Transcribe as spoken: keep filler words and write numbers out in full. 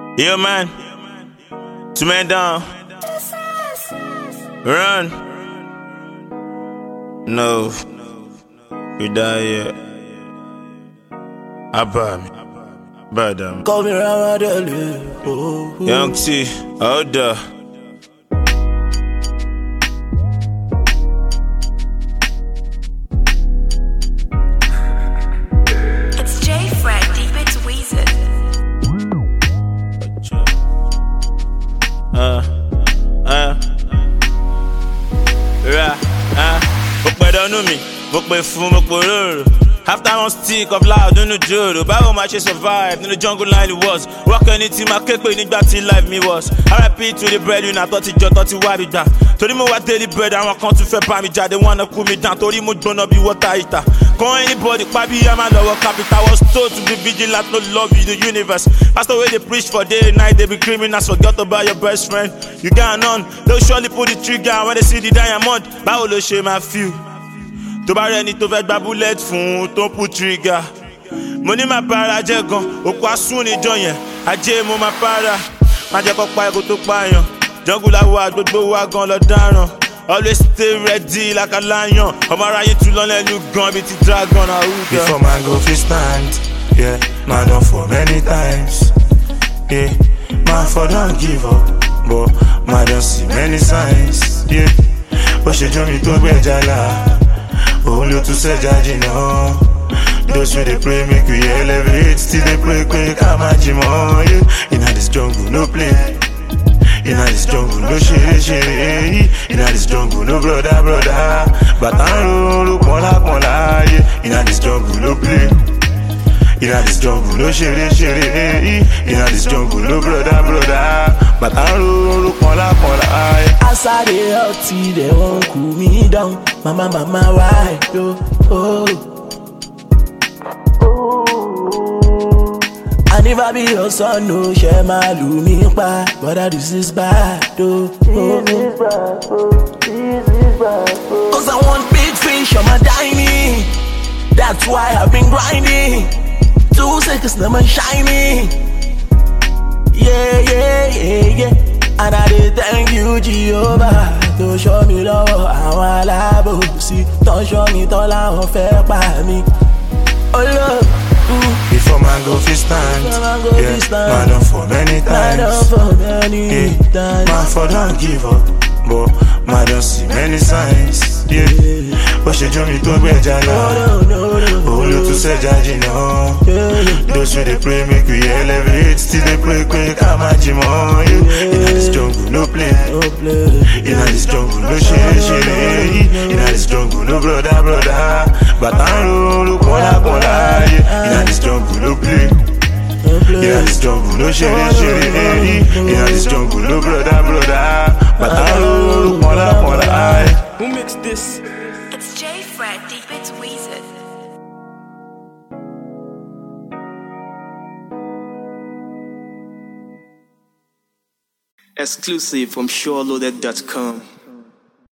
Yo, man. Two men down. Run. No. You die yet. Abba me. Badam. Call me Ramadali. Oh, oh. Young T. Oda. It's J Fred, deep it's Weezer. Uh, uh, ra, uh. Mo pẹ́ dánú mi, mo pẹ́ fún, mo pẹ́ róró. After one stick of loud nínú jòrò, báwo máa ṣe survive nínú jungle line was. Work anything máa ké pé nígbà tí life mi was. R I P to the breadwinner tó ti jọ tó ti wá mi gbà. Torí mo wá daily bread, àwọn kan tún fẹ́ bá mi jáde, wọ́n náà kú mi down. Torí mo gbóná bí water heater. Kan anybody pa bí yá máa lọ́wọ́ capital. Was told to be vigilant, no love you, the universe. Pastor wey dey preach for day and night, they be criminals, forget about your best friend. You got none, they'll surely pull the trigger when they see the diamond. Báwo ló ṣe máa feel? Tó bá rẹni tó fẹ́ gba bullet fún tó pull trigger. Mo ní máa para jẹ́ gan, òkú asún níjọ yẹn. Ajé mo máa para, má jẹ́ kó pa ẹ̀kọ́ tó pààyàn. Jungle àwa gbogbo wa gan lọ dáràn. Always stay ready like a lion. Ọmọ aráyé tún lọ lẹ́nu gan bí ti dragon àwùjọ. Before man go fit stand, yeah, man don fall many times. Yeah, man for don't give up, but man don see many signs. Yeah, bó ṣe jọ mi tó gbẹ̀jà là, òun ló tún ṣẹ̀jà jìnnà. Those wey dey pray make we elevate, still dey pray pé ká má jí mọ́. Yeah, inna this jungle no play. Inna this jungle no ṣeré ṣeré. Inna this jungle no brother brother. Bàtà ń ro pọ́nlá pọ́nlá. Yeah, inna this jungle no play. Inna this jungle no ṣeré ṣeré. Inna this jungle no brother brother. Bàtà ń ro pọ́nlá pọ́nlá. As I dey healthy, they won't cool me down. Mama mama why yo? Oh. And if I be your son, no share my lumi pa. Brother, this is bad, oh. Oh. This is bad, oh. This is bad, oh. Cause I want big fish on my dining. That's why I've been grinding. Two seconds, never shiny. Yeah, yeah, yeah, yeah. And I did thank you, Jehovah. To show me love, àwọn alábòsí. Don't show me tọ́lá wọn fẹ́ pa mí. Oh Lord. Mm. Before man go fit stand, man go yeah, stand. Man don fall many times. Man don fall many yeah. times. Man for don't give up, but man don see many signs. Yeah, bó ṣe jọ mi tó gbẹ̀jà là, òun ló tún ṣẹ̀jà jìnnà. Those wey dey pray make we elevate, still dey pray pé ká má jí mọ́. Inna this jungle no play. Inna this jungle no ṣeré ṣeré. Inna this jungle no brother brother. Bàtà ń ro pọ́nlá pọ́nlá. Inna this jungle no play. Inna this jungle no ṣeré ṣeré. Inna this jungle no brother brother. Bàtà ń ro pọ́nlá pọ́nlá. Who mixed this? It's J Fred, deep it's Weezer. Exclusive from SureLoaded dot com.